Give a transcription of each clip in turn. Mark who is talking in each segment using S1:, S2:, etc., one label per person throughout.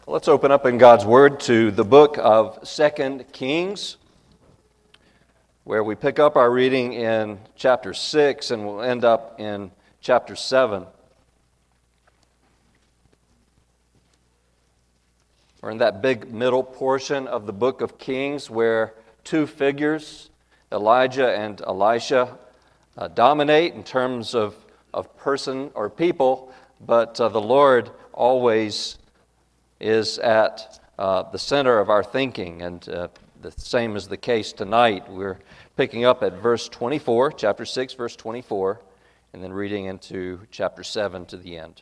S1: Let's open up in God's Word to the book of 2 Kings, where we pick up our reading in chapter 6 and we'll end up in chapter 7. We're in that big middle portion of the book of Kings where two figures, Elijah and Elisha, dominate in terms of person or people, but the Lord always is at the center of our thinking, and the same is the case tonight. We're picking up at verse 24, chapter 6, verse 24, and then reading into chapter 7 to the end.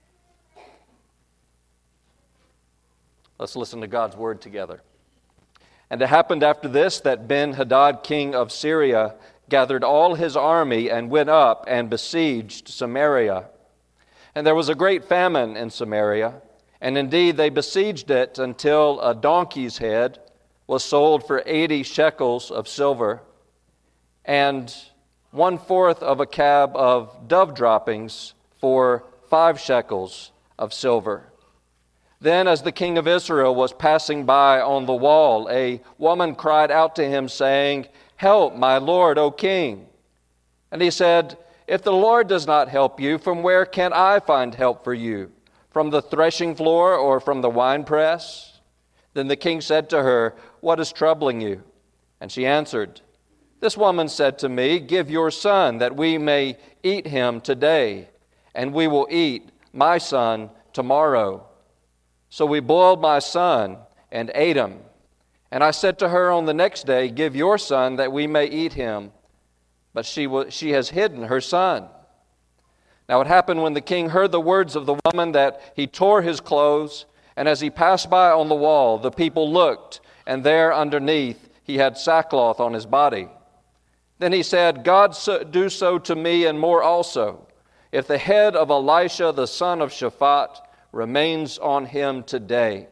S1: Let's listen to God's word together. And it happened after this that Ben-Hadad, king of Syria, gathered all his army and went up and besieged Samaria. And there was a great famine in Samaria, and indeed they besieged it until a donkey's head was sold for 80 shekels of silver, and 1/4 of a cab of dove droppings for 5 shekels of silver. Then as the king of Israel was passing by on the wall, a woman cried out to him, saying, "Help, my lord, O king." And he said, "If the Lord does not help you, from where can I find help for you? From the threshing floor or from the winepress?" Then the king said to her, "What is troubling you?" And she answered, "This woman said to me, 'Give your son, that we may eat him today, and we will eat my son tomorrow.' So we boiled my son and ate him. And I said to her on the next day, 'Give your son, that we may eat him.' But she has hidden her son." Now it happened when the king heard the words of the woman that he tore his clothes, and as he passed by on the wall, the people looked, and there underneath he had sackcloth on his body. Then he said, "God do so to me and more also, if the head of Elisha the son of Shaphat remains on him today."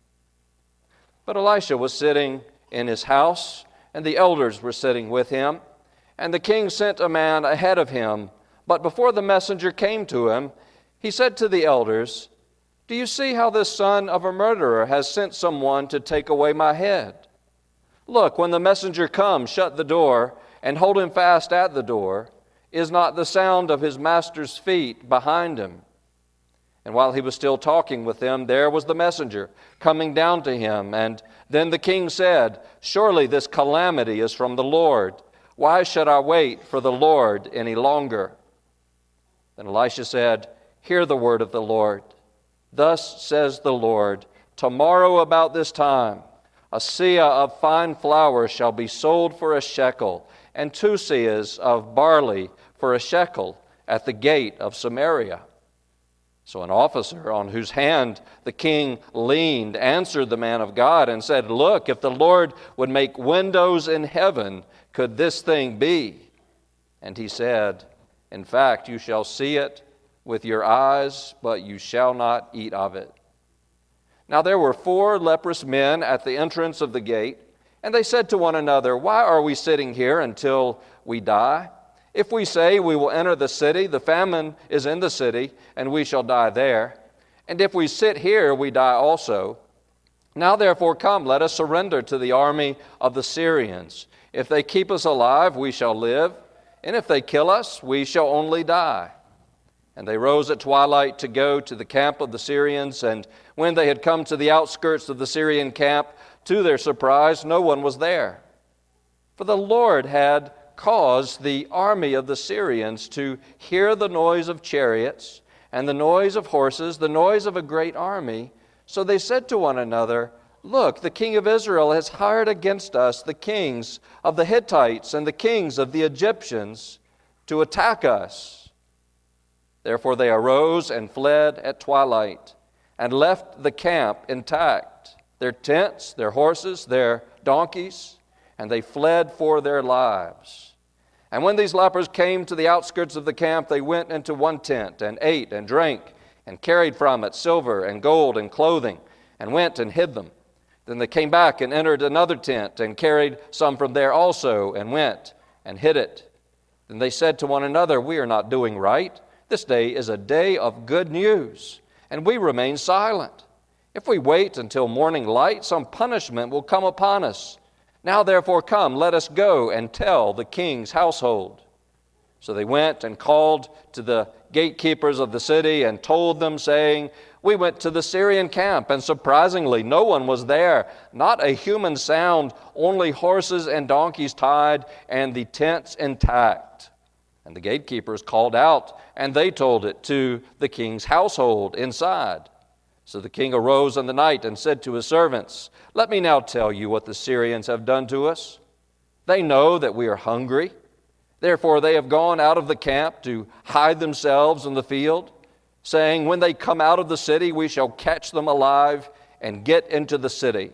S1: But Elisha was sitting in his house, and the elders were sitting with him, and the king sent a man ahead of him. But before the messenger came to him, he said to the elders, "Do you see how this son of a murderer has sent someone to take away my head? Look, when the messenger comes, shut the door and hold him fast at the door. Is not the sound of his master's feet behind him?" And while he was still talking with them, there was the messenger coming down to him. And then the king said, "Surely this calamity is from the Lord. Why should I wait for the Lord any longer?" Then Elisha said, "Hear the word of the Lord. Thus says the Lord, tomorrow about this time, a seah of fine flour shall be sold for a shekel, and 2 seahs of barley for a shekel at the gate of Samaria." So an officer on whose hand the king leaned answered the man of God and said, "Look, if the Lord would make windows in heaven, could this thing be?" And he said, "In fact, you shall see it with your eyes, but you shall not eat of it." Now there were 4 leprous men at the entrance of the gate, and they said to one another, "Why are we sitting here until we die? If we say we will enter the city, the famine is in the city, and we shall die there. And if we sit here, we die also. Now therefore come, let us surrender to the army of the Syrians. If they keep us alive, we shall live, and if they kill us, we shall only die." And they rose at twilight to go to the camp of the Syrians, and when they had come to the outskirts of the Syrian camp, to their surprise, no one was there. For the Lord had caused the army of the Syrians to hear the noise of chariots and the noise of horses, the noise of a great army. So they said to one another, "Look, the king of Israel has hired against us the kings of the Hittites and the kings of the Egyptians to attack us." Therefore they arose and fled at twilight and left the camp intact, their tents, their horses, their donkeys, and they fled for their lives. And when these lepers came to the outskirts of the camp, they went into one tent and ate and drank and carried from it silver and gold and clothing and went and hid them. Then they came back and entered another tent and carried some from there also and went and hid it. Then they said to one another, "We are not doing right. This day is a day of good news, and we remain silent. If we wait until morning light, some punishment will come upon us. Now therefore come, let us go and tell the king's household." So they went and called to the gatekeepers of the city and told them, saying, "We went to the Syrian camp, and surprisingly no one was there, not a human sound, only horses and donkeys tied, and the tents intact." And the gatekeepers called out, and they told it to the king's household inside. So the king arose in the night and said to his servants, "Let me now tell you what the Syrians have done to us. They know that we are hungry. Therefore they have gone out of the camp to hide themselves in the field, saying, 'When they come out of the city, we shall catch them alive and get into the city.'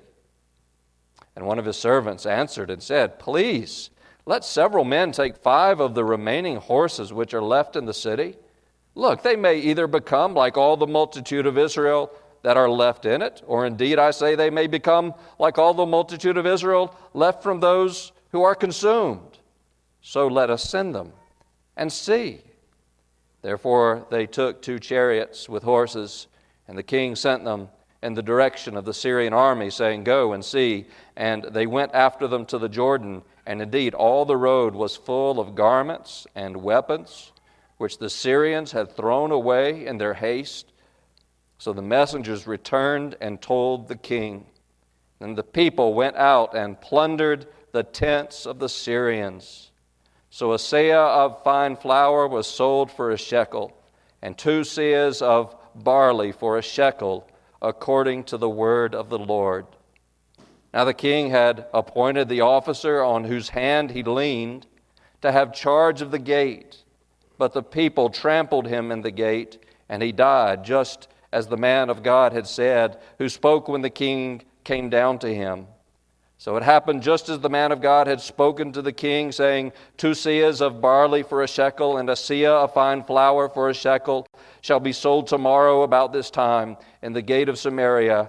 S1: And one of his servants answered and said, 'Please, let several men take 5 of the remaining horses which are left in the city. Look, they may either become like all the multitude of Israel that are left in it, or indeed I say they may become like all the multitude of Israel left from those who are consumed. So let us send them and see.' Therefore they took 2 chariots with horses, and the king sent them in the direction of the Syrian army, saying, 'Go and see.' And they went after them to the Jordan, and indeed all the road was full of garments and weapons, which the Syrians had thrown away in their haste. So the messengers returned and told the king. And the people went out and plundered the tents of the Syrians. So a seah of fine flour was sold for a shekel, and 2 seahs of barley for a shekel, according to the word of the Lord. Now the king had appointed the officer on whose hand he leaned to have charge of the gate. But the people trampled him in the gate, and he died, just as the man of God had said, who spoke when the king came down to him. So it happened just as the man of God had spoken to the king, saying, 2 seahs of barley for a shekel, and a seah of fine flour for a shekel shall be sold tomorrow about this time in the gate of Samaria.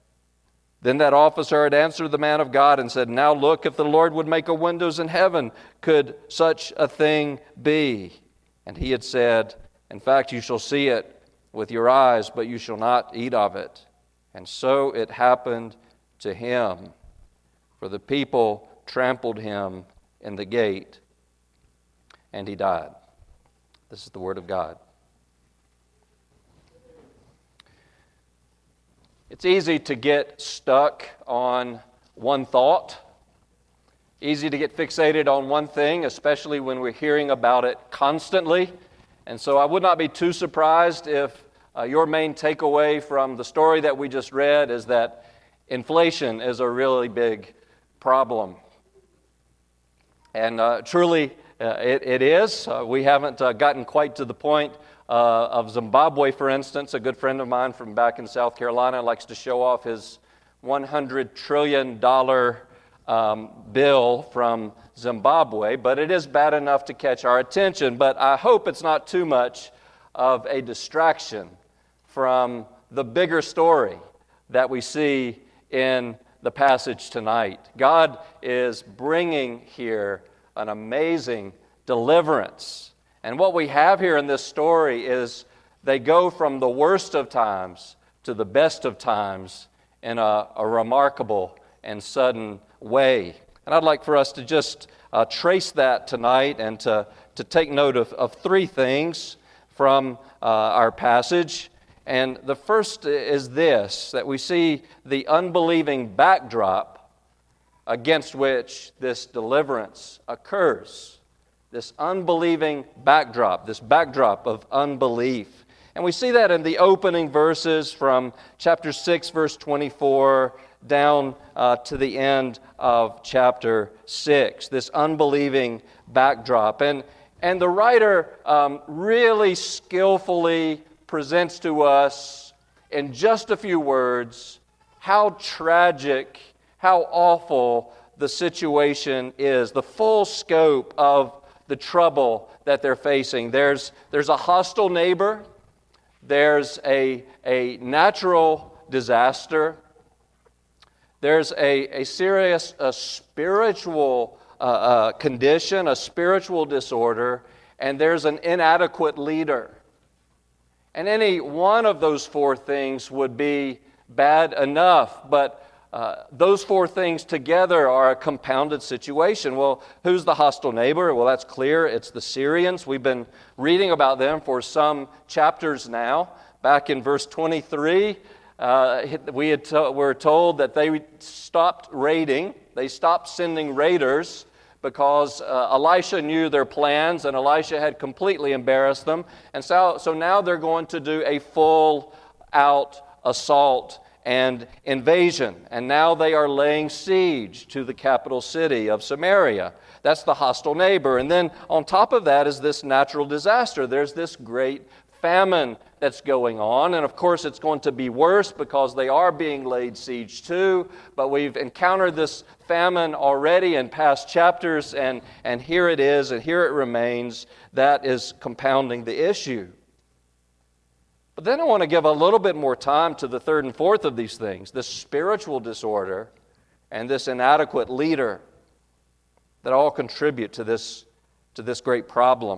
S1: Then that officer had answered the man of God and said, 'Now look, if the Lord would make a windows in heaven, could such a thing be?' And he had said, 'In fact, you shall see it with your eyes, but you shall not eat of it.' And so it happened to him. For the people trampled him in the gate, and he died." This is the word of God. It's easy to get stuck on one thought, easy to get fixated on one thing, especially when we're hearing about it constantly. And so I would not be too surprised if your main takeaway from the story that we just read is that inflation is a really big problem. And truly it is. We haven't gotten quite to the point of Zimbabwe, for instance. A good friend of mine from back in South Carolina likes to show off his $100 trillion bill from Zimbabwe, but it is bad enough to catch our attention. But I hope it's not too much of a distraction from the bigger story that we see in the passage tonight. God is bringing here an amazing deliverance. And what we have here in this story is they go from the worst of times to the best of times in a remarkable and sudden way. And I'd like for us to just trace that tonight and to take note of 3 things from our passage. And the first is this, that we see the unbelieving backdrop against which this deliverance occurs. This unbelieving backdrop, this backdrop of unbelief. And we see that in the opening verses from chapter 6, verse 24, down to the end of chapter 6. This unbelieving backdrop. And the writer really skillfully presents to us in just a few words how tragic, how awful the situation is, the full scope of the trouble that they're facing. There's a hostile neighbor, there's a natural disaster, there's a serious spiritual condition, a spiritual disorder, and there's an inadequate leader. And any one of those 4 things would be bad enough. But those four things together are a compounded situation. Well, who's the hostile neighbor? Well, that's clear. It's the Syrians. We've been reading about them for some chapters now. Back in verse 23, we're told that they stopped raiding. They stopped sending raiders because Elisha knew their plans, and Elisha had completely embarrassed them. And so now they're going to do a full-out assault and invasion. And now they are laying siege to the capital city of Samaria. That's the hostile neighbor. And then on top of that is this natural disaster. There's this great famine that's going on. And of course it's going to be worse because they are being laid siege to. But we've encountered this famine already in past chapters, and here it is, and here it remains. That is compounding the issue. But then I want to give a little bit more time to the third and fourth of these things, this spiritual disorder and this inadequate leader that all contribute to this great problem.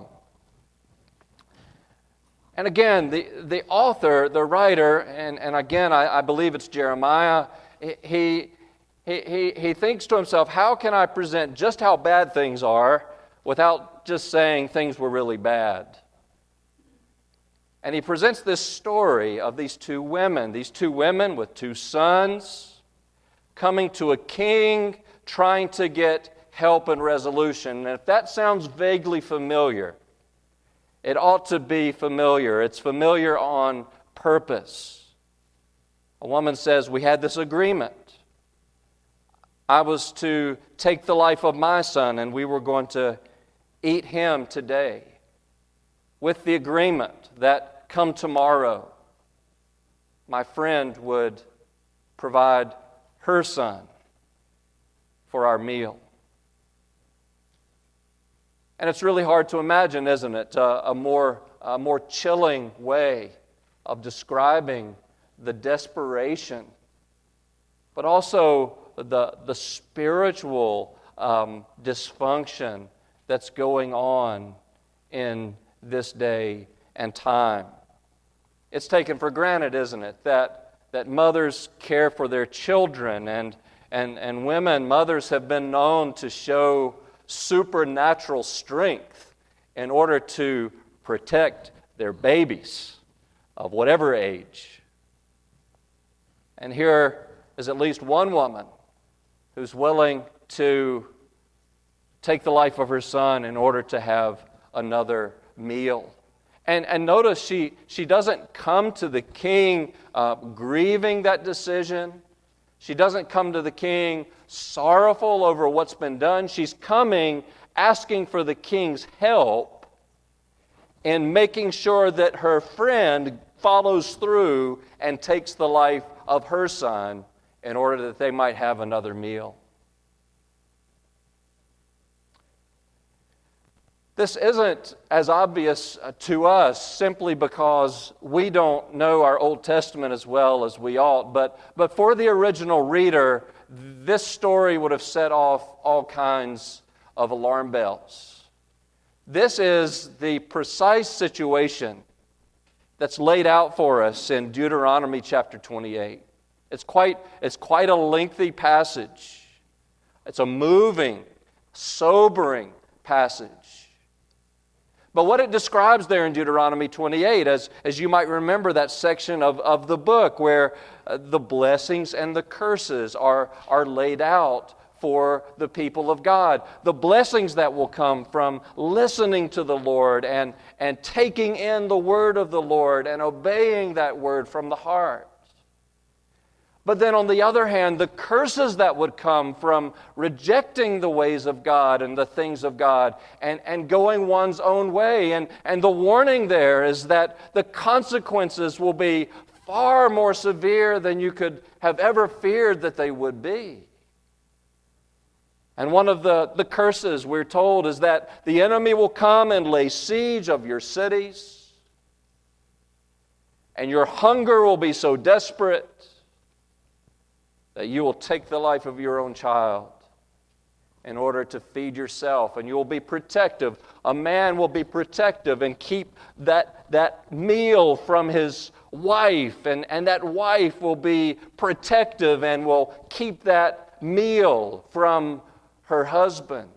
S1: And again, the author, the writer, and again, I believe it's Jeremiah, he thinks to himself, how can I present just how bad things are without just saying things were really bad? And he presents this story of these two women with two sons, coming to a king, trying to get help and resolution. And if that sounds vaguely familiar, it ought to be familiar. It's familiar on purpose. A woman says, we had this agreement. I was to take the life of my son, and we were going to eat him today, with the agreement that come tomorrow, my friend would provide her son for our meal. And it's really hard to imagine, isn't it, a more chilling way of describing the desperation, but also the spiritual dysfunction that's going on in this day and time. It's taken for granted, isn't it, that mothers care for their children, and women, mothers have been known to show supernatural strength in order to protect their babies of whatever age. And here is at least one woman who's willing to take the life of her son in order to have another meal. And notice she doesn't come to the king grieving that decision. She doesn't come to the king sorrowful over what's been done. She's coming asking for the king's help in making sure that her friend follows through and takes the life of her son in order that they might have another meal. This isn't as obvious to us simply because we don't know our Old Testament as well as we ought, but for the original reader, this story would have set off all kinds of alarm bells. This is the precise situation that's laid out for us in Deuteronomy chapter 28. It's quite a lengthy passage. It's a moving, sobering passage. But what it describes there in Deuteronomy 28, as you might remember that section of the book where the blessings and the curses are laid out for the people of God. The blessings that will come from listening to the Lord and taking in the word of the Lord and obeying that word from the heart. But then on the other hand, the curses that would come from rejecting the ways of God and the things of God and going one's own way. And the warning there is that the consequences will be far more severe than you could have ever feared that they would be. And one of the curses, we're told, is that the enemy will come and lay siege of your cities, and your hunger will be so desperate that you will take the life of your own child in order to feed yourself, and you will be protective. A man will be protective and keep that meal from his wife, and that wife will be protective and will keep that meal from her husband.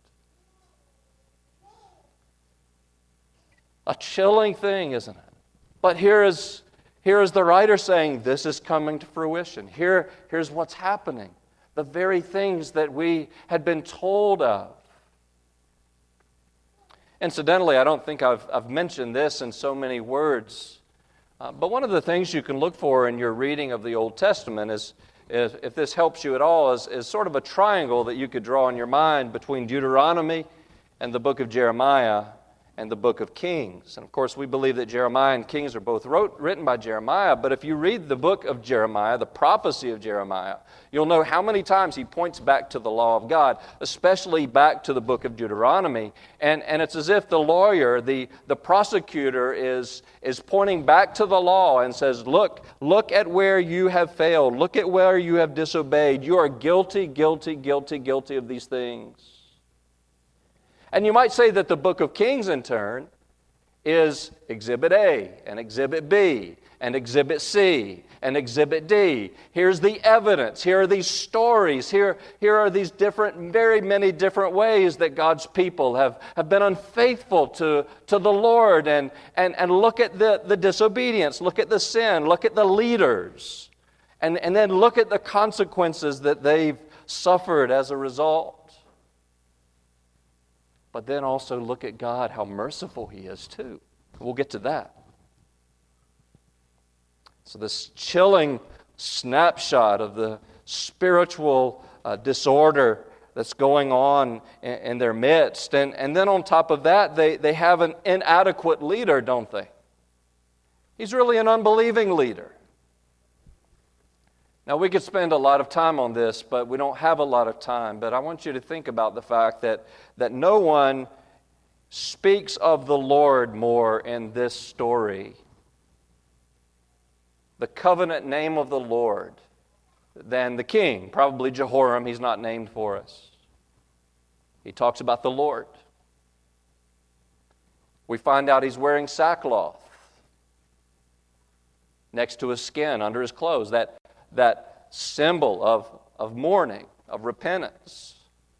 S1: A chilling thing, isn't it? But here is the writer saying, this is coming to fruition. Here's what's happening. The very things that we had been told of. Incidentally, I don't think I've mentioned this in so many words, but one of the things you can look for in your reading of the Old Testament is, if this helps you at all, is sort of a triangle that you could draw in your mind between Deuteronomy and the book of Jeremiah and the book of Kings. And of course, we believe that Jeremiah and Kings are both written by Jeremiah, but if you read the book of Jeremiah, the prophecy of Jeremiah, you'll know how many times he points back to the law of God, especially back to the book of Deuteronomy. And it's as if the lawyer, the prosecutor is pointing back to the law and says, look at where you have failed. Look at where you have disobeyed. You are guilty, guilty, guilty, guilty of these things. And you might say that the book of Kings, in turn, is Exhibit A and Exhibit B and Exhibit C and Exhibit D. Here's the evidence. Here are these stories. Here are these very many different ways that God's people have been unfaithful to the Lord. And look at the disobedience. Look at the sin. Look at the leaders. And then look at the consequences that they've suffered as a result. But then also look at God, how merciful He is too. We'll get to that. So this chilling snapshot of the spiritual disorder that's going on in their midst. And then on top of that, they have an inadequate leader, don't they? He's really an unbelieving leader. Now, we could spend a lot of time on this, but we don't have a lot of time. But I want you to think about the fact that no one speaks of the Lord more in this story, the covenant name of the Lord, than the king. Probably Jehoram, he's not named for us. He talks about the Lord. We find out he's wearing sackcloth next to his skin, under his clothes, that symbol of mourning, of repentance.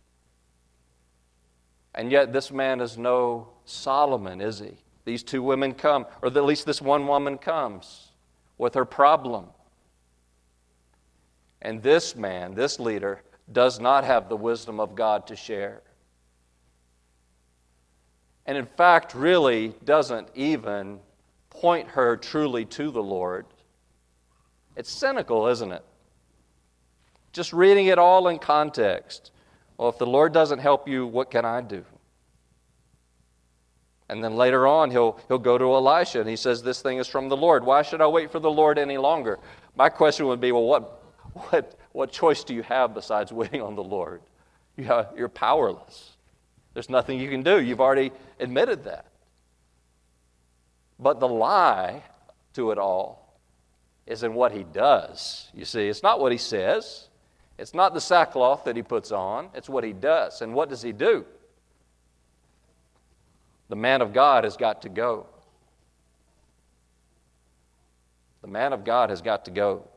S1: And yet this man is no Solomon, is he? These two women come, or at least this one woman comes with her problem. And this man, this leader, does not have the wisdom of God to share. And in fact, really doesn't even point her truly to the Lord. It's cynical, isn't it? Just reading it all in context. Well, if the Lord doesn't help you, what can I do? And then later on, he'll go to Elisha and he says, this thing is from the Lord. Why should I wait for the Lord any longer? My question would be, well, what choice do you have besides waiting on the Lord? You're powerless. There's nothing you can do. You've already admitted that. But the lie to it all is in what he does. You see, it's not what he says. It's not the sackcloth that he puts on. It's what he does. And what does he do? The man of God has got to go. The man of God has got to go.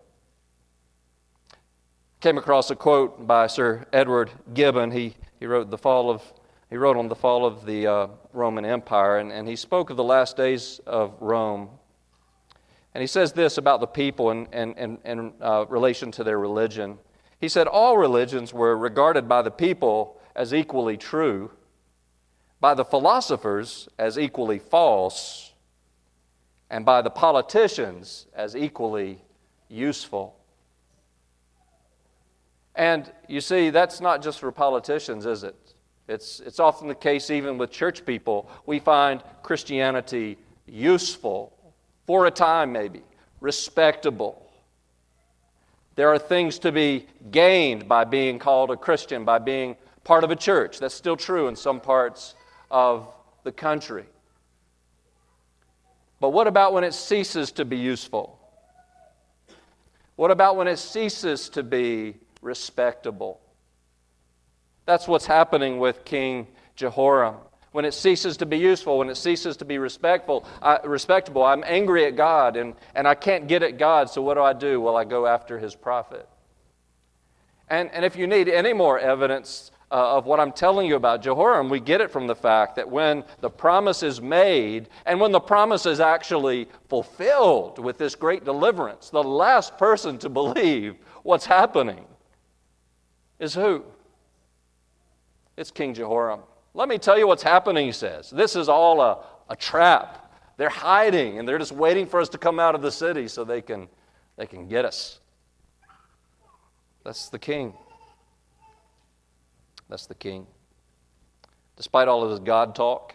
S1: Came across a quote by Sir Edward Gibbon. He wrote on the fall of the Roman Empire, and he spoke of the last days of Rome. And he says this about the people in relation to their religion. He said, all religions were regarded by the people as equally true, by the philosophers as equally false, and by the politicians as equally useful. And you see, that's not just for politicians, is it? It's often the case even with church people. We find Christianity useful, for a time maybe, respectable. There are things to be gained by being called a Christian, by being part of a church. That's still true in some parts of the country. But what about when it ceases to be useful? What about when it ceases to be respectable? That's what's happening with King Jehoram. when it ceases to be useful, when it ceases to be respectable, I'm angry at God, and I can't get at God, so what do? Well, I go after His prophet. And if you need any more evidence of what I'm telling you about Jehoram, we get it from the fact that when the promise is made, and when the promise is actually fulfilled with this great deliverance, the last person to believe what's happening is who? It's King Jehoram. Let me tell you what's happening, he says. This is all a trap. They're hiding, and they're just waiting for us to come out of the city so they can get us. That's the king. That's the king. Despite all of his God talk,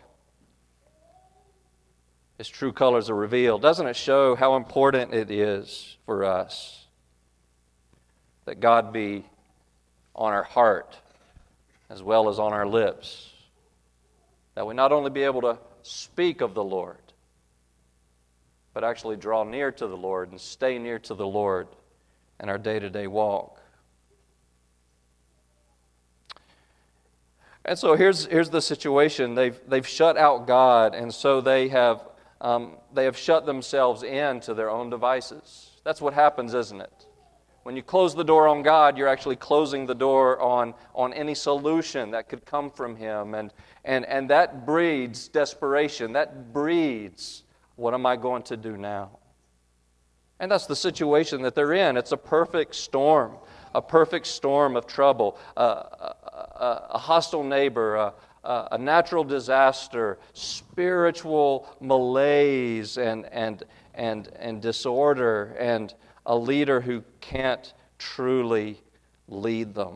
S1: his true colors are revealed. Doesn't it show how important it is for us that God be on our heart as well as on our lips? That we not only be able to speak of the Lord, but actually draw near to the Lord and stay near to the Lord in our day-to-day walk. And so here's the situation. They've shut out God, and so they have shut themselves into their own devices. That's what happens, isn't it? When you close the door on God, you're actually closing the door on any solution that could come from Him, and that breeds desperation. That breeds, what am I going to do now? And that's the situation that they're in. It's a perfect storm of trouble. A hostile neighbor, a natural disaster, spiritual malaise and disorder, and a leader who can't truly lead them.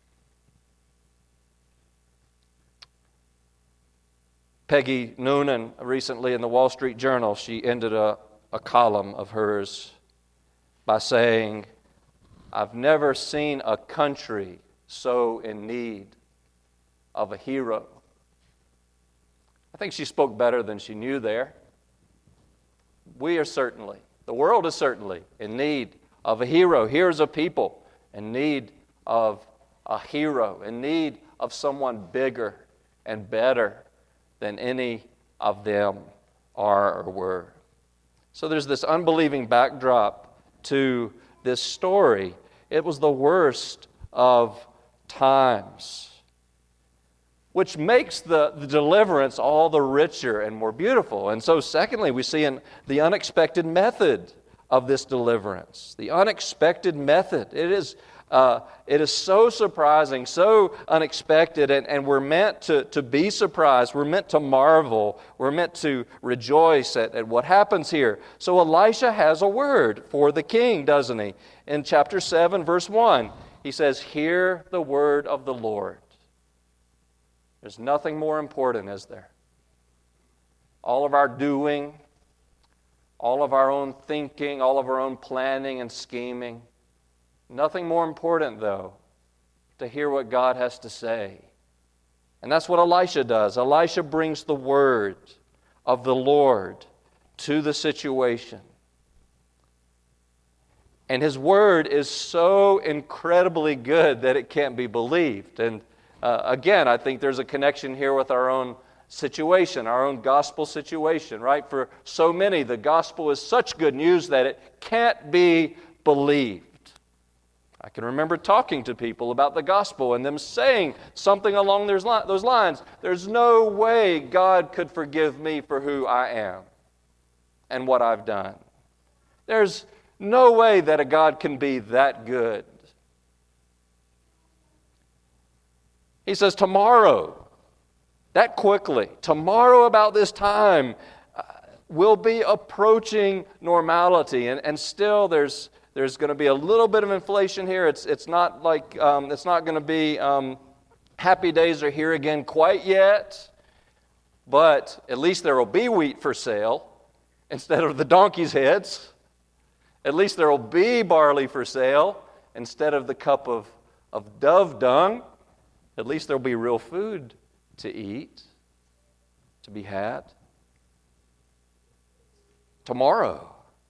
S1: Peggy Noonan, recently in the Wall Street Journal, she ended a column of hers by saying, "I've never seen a country so in need of a hero." I think she spoke better than she knew there. The world is certainly in need of a hero. Here's a people in need of a hero, in need of someone bigger and better than any of them are or were. So there's this unbelieving backdrop to this story. It was the worst of times, which makes the deliverance all the richer and more beautiful. And so secondly, we see in the unexpected method of this deliverance. The unexpected method. It is so surprising, so unexpected, and we're meant to be surprised. We're meant to marvel. We're meant to rejoice at what happens here. So Elisha has a word for the king, doesn't he? In chapter 7, verse 1, he says, "Hear the word of the Lord." There's nothing more important, is there? All of our doing, all of our own thinking, all of our own planning and scheming. Nothing more important, though, to hear what God has to say. And that's what Elisha does. Elisha brings the word of the Lord to the situation. And his word is so incredibly good that it can't be believed. And again, I think there's a connection here with our own situation, our own gospel situation, right? For so many, the gospel is such good news that it can't be believed. I can remember talking to people about the gospel and them saying something along those lines. There's no way God could forgive me for who I am and what I've done. There's no way that a God can be that good. He says, tomorrow, that quickly, tomorrow about this time, we'll be approaching normality. And still there's going to be a little bit of inflation here. It's not like it's not going to be happy days are here again quite yet. But at least there will be wheat for sale instead of the donkey's heads. At least there will be barley for sale instead of the cup of dove dung. At least there will be real food to eat, to be had. Tomorrow.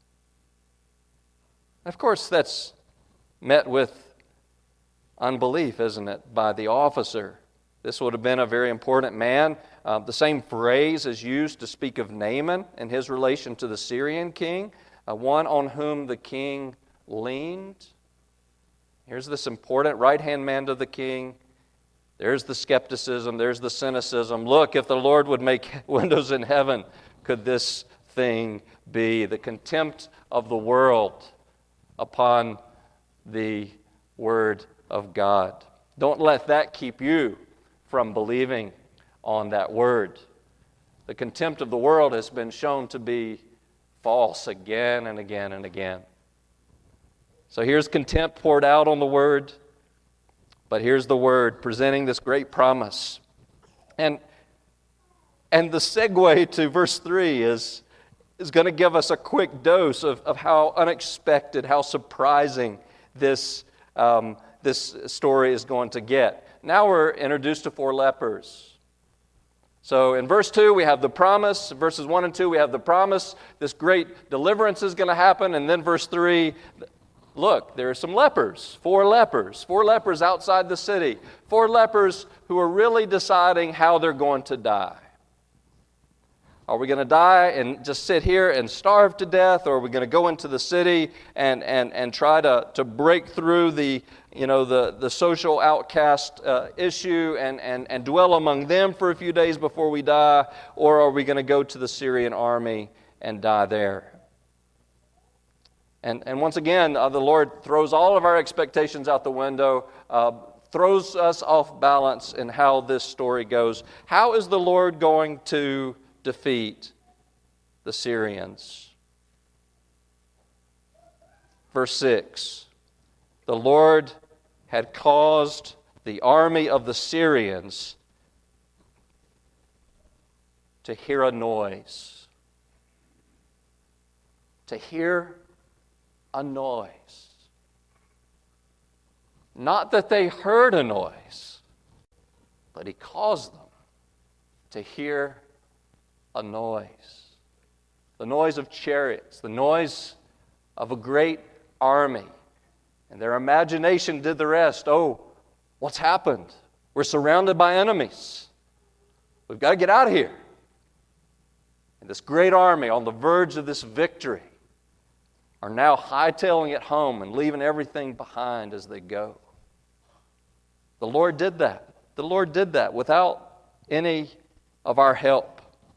S1: Of course, that's met with unbelief, isn't it, by the officer. This would have been a very important man, The same phrase is used to speak of Naaman and his relation to the Syrian king, one on whom the king leaned. Here's this important right-hand man to the king. There's the skepticism, there's the cynicism. Look, if the Lord would make windows in heaven, could this thing be? The contempt of the world upon the Word of God. Don't let that keep you from believing on that Word. The contempt of the world has been shown to be false again and again and again. So here's contempt poured out on the Word, but here's the Word presenting this great promise. And the segue to verse 3 is going to give us a quick dose of how unexpected, how surprising this story is going to get. Now we're introduced to 4 lepers. So in verse 2 we have the promise. In verses 1 and 2 we have the promise. This great deliverance is going to happen. And then verse 3, look, there are some lepers. 4 lepers outside the city. 4 lepers who are really deciding how they're going to die. Are we going to die and just sit here and starve to death, or are we going to go into the city and try to break through the social outcast issue and dwell among them for a few days before we die, or are we going to go to the Syrian army and die there? And once again, the Lord throws all of our expectations out the window, throws us off balance in how this story goes. How is the Lord going to defeat the Syrians? Verse 6, the Lord had caused the army of the Syrians to hear a noise. To hear a noise. Not that they heard a noise, but He caused them to hear a noise. The noise of chariots, the noise of a great army. And their imagination did the rest. Oh, what's happened? We're surrounded by enemies. We've got to get out of here. And this great army on the verge of this victory are now hightailing it home and leaving everything behind as they go. The Lord did that. The Lord did that without any of our help.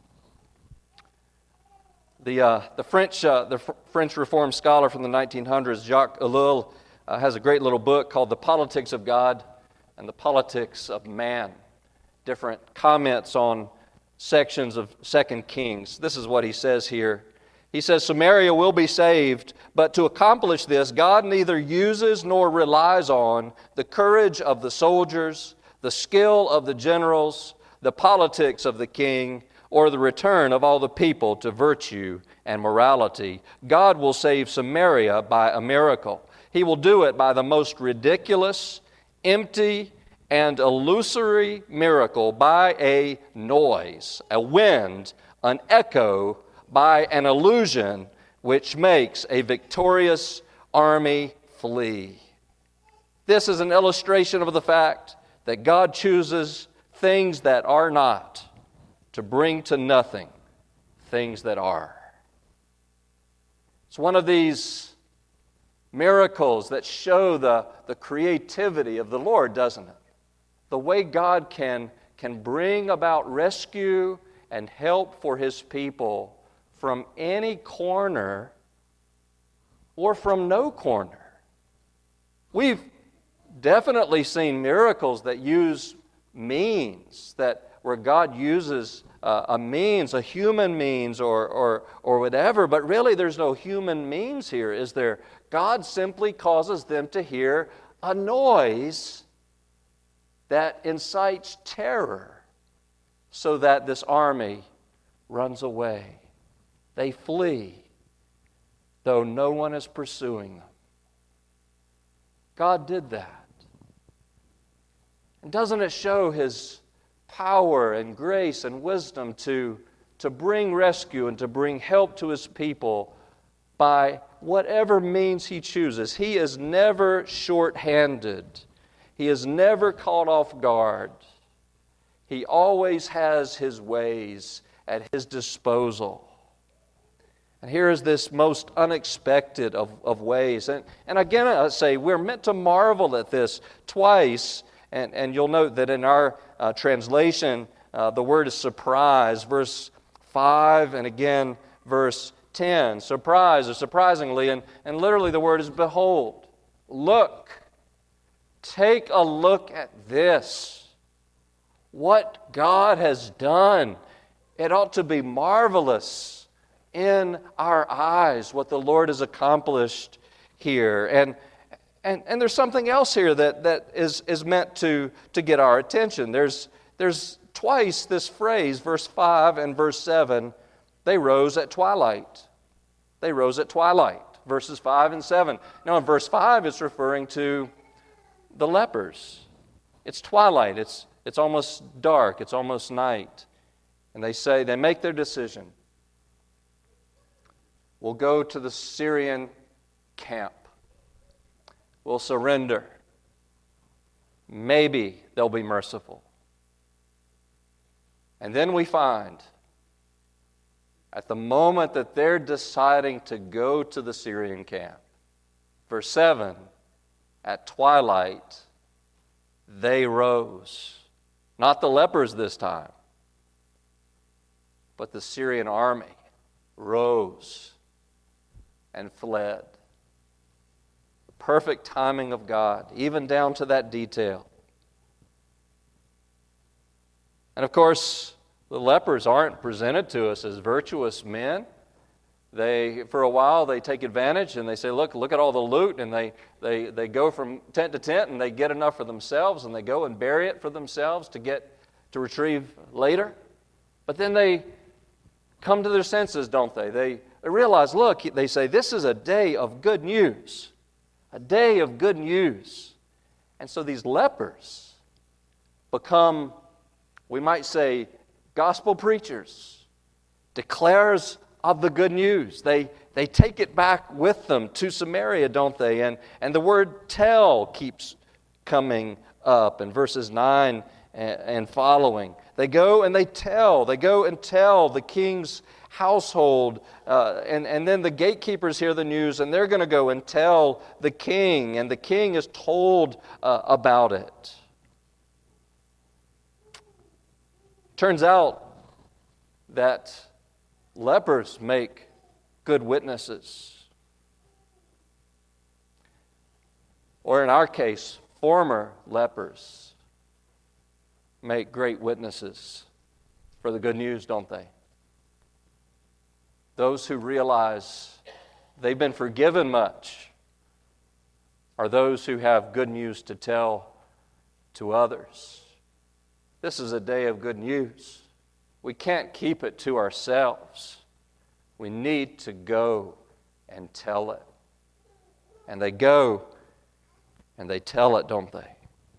S1: The French Reformed scholar from the 1900s, Jacques Ellul, has a great little book called The Politics of God and the Politics of Man. Different comments on sections of 2 Kings. This is what he says here. He says, Samaria will be saved, but to accomplish this, God neither uses nor relies on the courage of the soldiers, the skill of the generals, the politics of the king, or the return of all the people to virtue and morality. God will save Samaria by a miracle. He will do it by the most ridiculous, empty, and illusory miracle, by a noise, a wind, an echo, by an illusion which makes a victorious army flee. This is an illustration of the fact that God chooses things that are not to bring to nothing things that are. It's one of these miracles that show the creativity of the Lord, doesn't it? The way God can bring about rescue and help for His people from any corner or from no corner. We've definitely seen miracles that use means, where God uses a means, a human means or whatever, but really there's no human means here, is there? God simply causes them to hear a noise that incites terror so that this army runs away. They flee, though no one is pursuing them. God did that. And doesn't it show His power and grace and wisdom to bring rescue and to bring help to His people by whatever means He chooses? He is never short-handed. He is never caught off guard. He always has His ways at His disposal. And here is this most unexpected of ways. And again, I say, we're meant to marvel at this twice. And you'll note that in our translation, the word is surprise. Verse 5 and again verse 10. Surprise or surprisingly. And literally the word is behold. Look. Take a look at this. What God has done. It ought to be marvelous in our eyes, what the Lord has accomplished here. And there's something else here that is meant to get our attention. There's twice this phrase, verse 5 and verse 7, they rose at twilight. They rose at twilight, verses 5 and 7. Now in verse 5, it's referring to the lepers. It's twilight. It's almost dark. It's almost night. And they make their decision. We'll go to the Syrian camp. We'll surrender. Maybe they'll be merciful. And then we find, at the moment that they're deciding to go to the Syrian camp, verse 7, at twilight, they rose. Not the lepers this time, but the Syrian army rose and fled. The perfect timing of God, even down to that detail. And of course, the lepers aren't presented to us as virtuous men. For a while, they take advantage and they say, look at all the loot, and they go from tent to tent and they get enough for themselves and they go and bury it for themselves to retrieve later. But then they come to their senses, don't they? They realize, look, they say, this is a day of good news. A day of good news. And so these lepers become, we might say, gospel preachers, declarers of the good news. They take it back with them to Samaria, don't they? And the word tell keeps coming up in verses 9 and following. They go and tell the king's household, and then the gatekeepers hear the news, and they're going to go and tell the king, and the king is told about it. Turns out that lepers make good witnesses. Or in our case, former lepers make great witnesses for the good news, don't they? Those who realize they've been forgiven much are those who have good news to tell to others. This is a day of good news. We can't keep it to ourselves. We need to go and tell it. And they go and they tell it, don't they?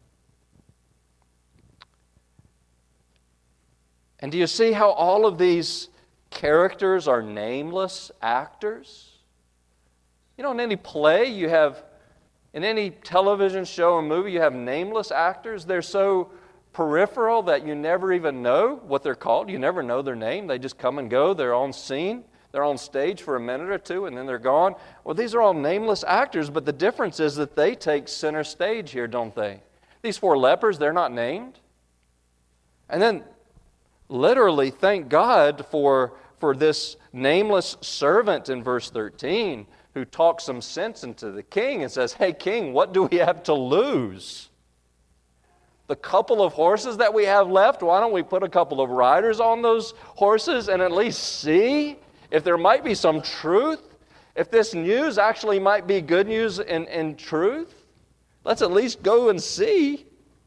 S1: And do you see how all of these characters are nameless actors? You know, in any play you have, in any television show or movie, you have nameless actors. They're so peripheral that you never even know what they're called. You never know their name. They just come and go. They're on scene. They're on stage for a minute or two, and then they're gone. Well, these are all nameless actors, but the difference is that they take center stage here, don't they? These 4 lepers, they're not named. And then, literally, thank God for this nameless servant in verse 13 who talks some sense into the king and says, hey, king, what do we have to lose? The couple of horses that we have left, why don't we put a couple of riders on those horses and at least see if there might be some truth? If this news actually might be good news in truth? Let's at least go and see.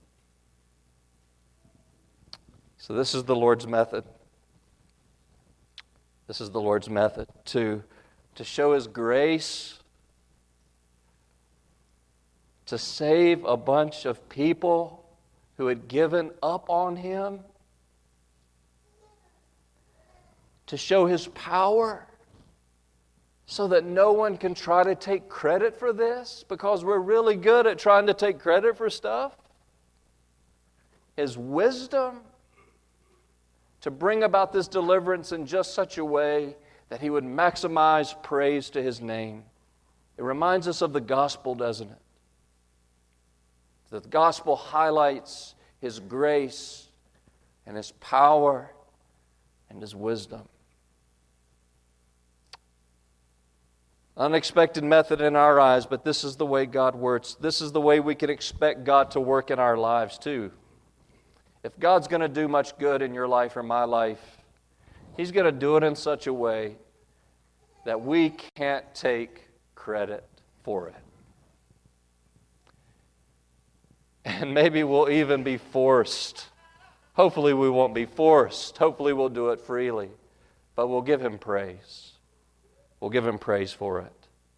S1: So this is the Lord's method. This is the Lord's method to show His grace, to save a bunch of people who had given up on Him, to show His power so that no one can try to take credit for this, because we're really good at trying to take credit for stuff. His wisdom to bring about this deliverance in just such a way that He would maximize praise to His name. It reminds us of the gospel, doesn't it? That the gospel highlights His grace and His power and His wisdom. Unexpected method in our eyes, but this is the way God works. This is the way we can expect God to work in our lives too. If God's going to do much good in your life or my life, He's going to do it in such a way that we can't take credit for it. And maybe we'll even be forced. Hopefully we won't be forced. Hopefully we'll do it freely. But we'll give Him praise. We'll give Him praise for it.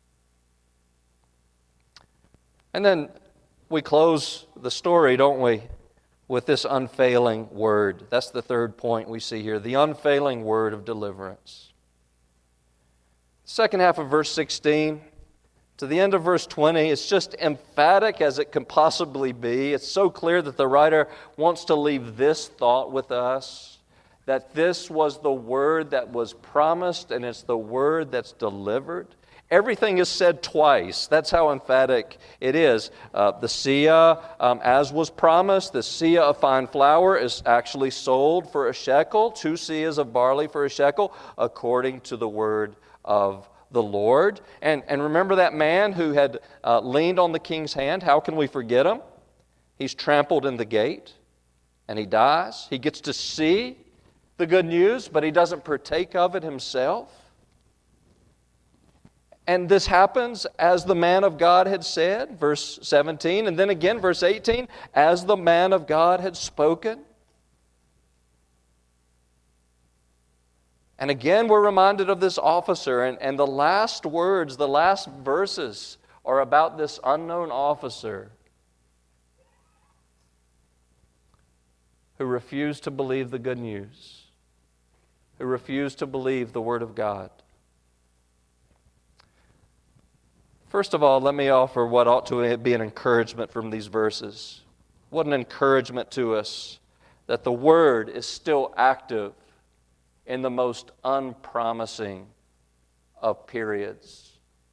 S1: And then we close the story, don't we, with this unfailing word. That's the third point we see here, the unfailing word of deliverance. Second half of verse 16 to the end of verse 20, it's just emphatic as it can possibly be. It's so clear that the writer wants to leave this thought with us, that this was the word that was promised and it's the word that's delivered. Everything is said twice. That's how emphatic it is. The seah, as was promised, the seah of fine flour is actually sold for a shekel, 2 seahs of barley for a shekel, according to the word of the Lord. And remember that man who had leaned on the king's hand? How can we forget him? He's trampled in the gate and he dies. He gets to see the good news, but he doesn't partake of it himself. And this happens as the man of God had said, verse 17, and then again, verse 18, as the man of God had spoken. And again, we're reminded of this officer, and the last words, the last verses are about this unknown officer who refused to believe the good news, who refused to believe the Word of God. First of all, let me offer what ought to be an encouragement from these verses. What an encouragement to us that the Word is still active in the most unpromising of periods.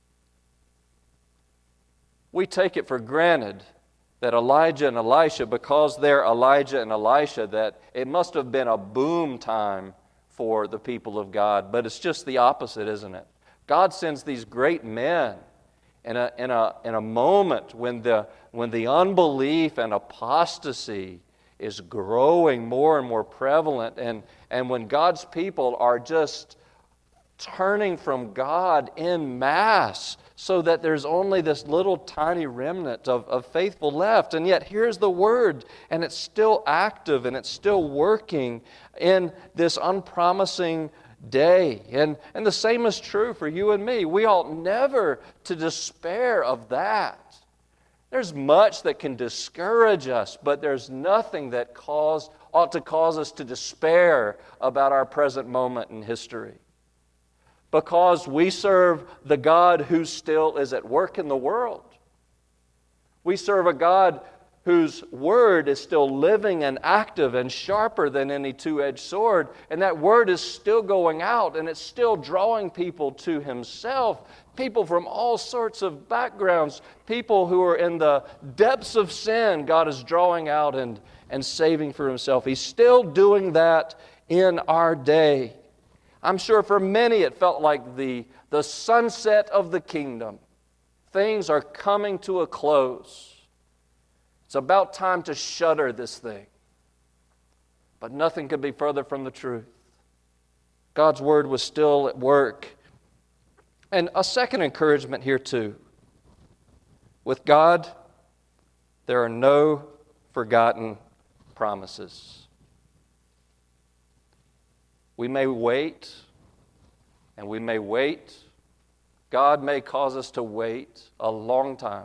S1: We take it for granted that Elijah and Elisha, because they're Elijah and Elisha, that it must have been a boom time for the people of God. But it's just the opposite, isn't it? God sends these great men in a moment when the unbelief and apostasy is growing more and more prevalent, and when God's people are just turning from God en masse, so that there's only this little tiny remnant of faithful left. And yet here's the Word, and it's still active, and it's still working in this unpromising day. And the same is true for you and me. We ought never to despair of that. There's much that can discourage us, but there's nothing that ought to cause us to despair about our present moment in history. Because we serve the God who still is at work in the world. We serve a God whose Word is still living and active and sharper than any two-edged sword. And that Word is still going out, and it's still drawing people to Himself. People from all sorts of backgrounds. People who are in the depths of sin, God is drawing out and saving for Himself. He's still doing that in our day. I'm sure for many it felt like the sunset of the kingdom. Things are coming to a close. It's about time to shutter this thing. But nothing could be further from the truth. God's Word was still at work. And a second encouragement here too. With God, there are no forgotten promises. We may wait, and we may wait. God may cause us to wait a long time.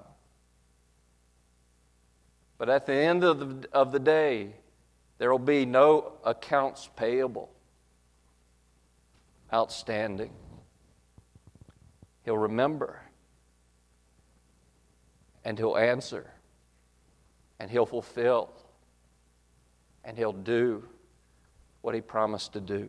S1: But at the end of the day, there will be no accounts payable, outstanding. He'll remember, and He'll answer, and He'll fulfill, and He'll do what He promised to do.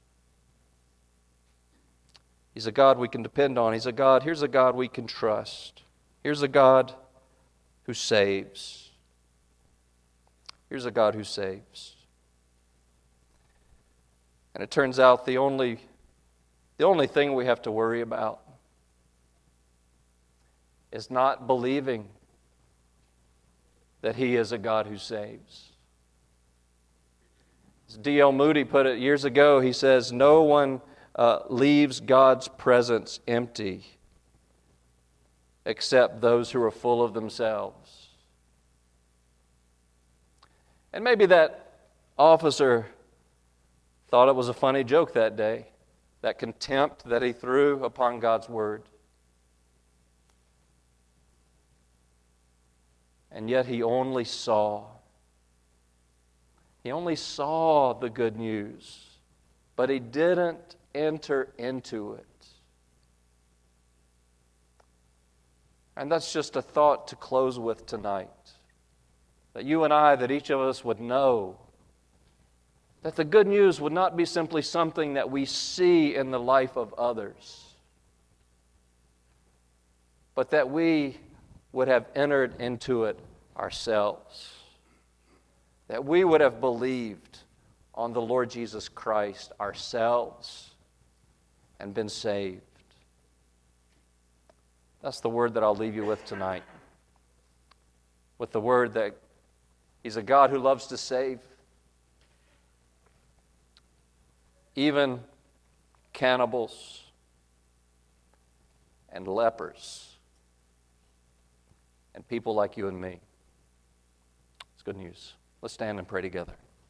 S1: He's a God we can depend on. Here's a God we can trust. Here's a God who saves. Here's a God who saves. And it turns out the only thing we have to worry about is not believing that He is a God who saves. As D.L. Moody put it years ago, he says, no one leaves God's presence empty except those who are full of themselves. And maybe that officer thought it was a funny joke that day, that contempt that he threw upon God's word. And yet he only saw the good news, but he didn't enter into it. And that's just a thought to close with tonight. That you and I, that each of us would know that the good news would not be simply something that we see in the life of others, but that we would have entered into it ourselves. That we would have believed on the Lord Jesus Christ ourselves and been saved. That's the word that I'll leave you with tonight. With the word that He's a God who loves to save. Even cannibals and lepers and people like you and me. It's good news. Let's stand and pray together.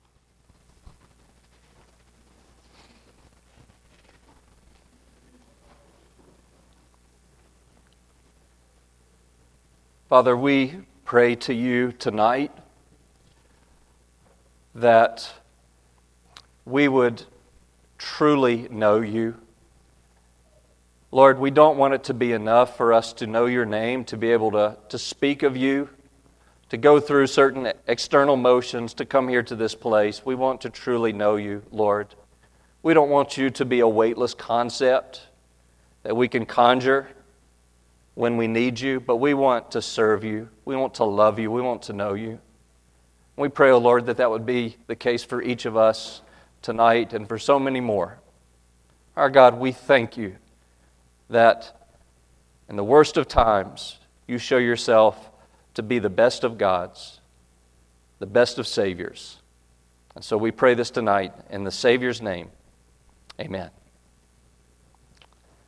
S1: Father, we pray to You tonight that we would truly know You. Lord, we don't want it to be enough for us to know Your name, to be able to speak of You, to go through certain external motions, to come here to this place. We want to truly know You, Lord. We don't want You to be a weightless concept that we can conjure when we need You, but we want to serve You. We want to love You. We want to know You. We pray, O Lord, that would be the case for each of us tonight and for so many more. Our God, we thank You that in the worst of times, You show Yourself to be the best of gods, the best of Saviors. And so we pray this tonight in the Savior's name. Amen.